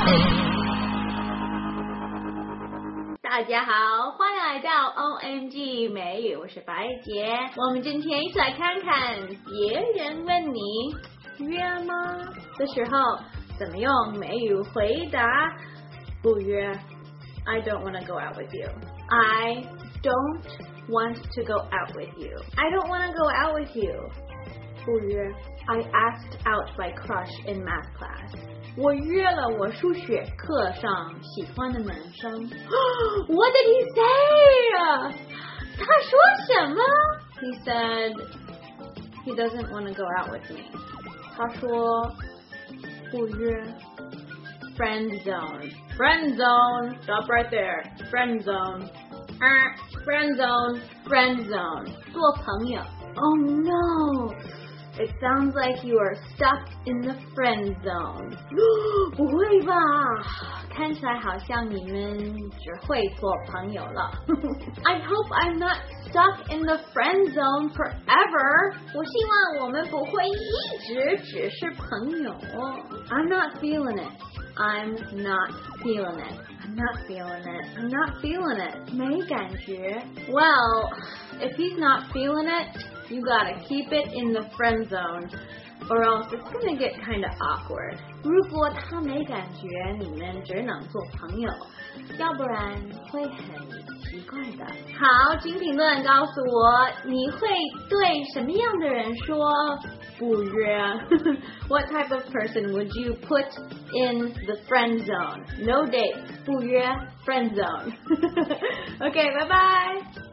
大家好，欢迎来到 OMG 美语，我是白姐。我们今天一起来看看别人问你约吗的时候怎么用美语回答。不约 I don't want to go out with you. I don't want to go out with you. I don't want to go out with you. 不约 I asked out my crush in math class. 我约了我数学课上喜欢的男生。What did he say? 他说什么？ He said he doesn't want to go out with me. 他说不约。Friend zone. Friend zone. Stop right there. Friend zone. Friend zone. Friend zone. 做朋友。Oh no.It sounds like you are stuck in the friend zone. 不会吧？看起来好像你们只会做朋友了。I hope I'm not stuck in the friend zone forever. 我希望我们不会一直只是朋友。I'm not feeling it. I'm not feeling it. I'm not feeling it. I'm not feeling it. 没感觉。Well, if he's not feeling it,You gotta keep it in the friend zone, or else it's gonna get kind of awkward. 如果他没感觉，你们只能做朋友，要不然会很奇怪的。好，请评论告诉我，你会对什么样的人说不约？What type of person would you put in the friend zone? No date, 不约 friend zone. Okay, bye bye.